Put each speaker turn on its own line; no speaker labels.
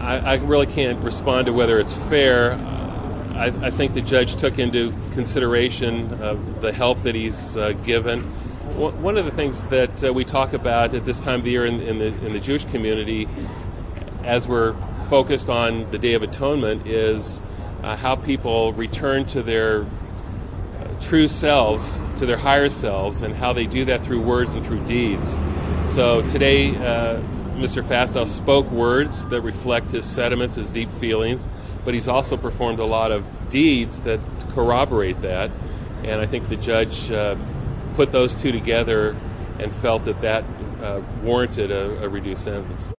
I really can't respond to whether it's fair. I think the judge took into consideration the help that he's given. One of the things that we talk about at this time of the year in the Jewish community, as we're focused on the Day of Atonement, is how people return to their true selves, to their higher selves, and how they do that through words and through deeds. So today, Mr. Fastow spoke words that reflect his sentiments, his deep feelings, but he's also performed a lot of deeds that corroborate that, and I think the judge put those two together and felt that warranted a reduced sentence.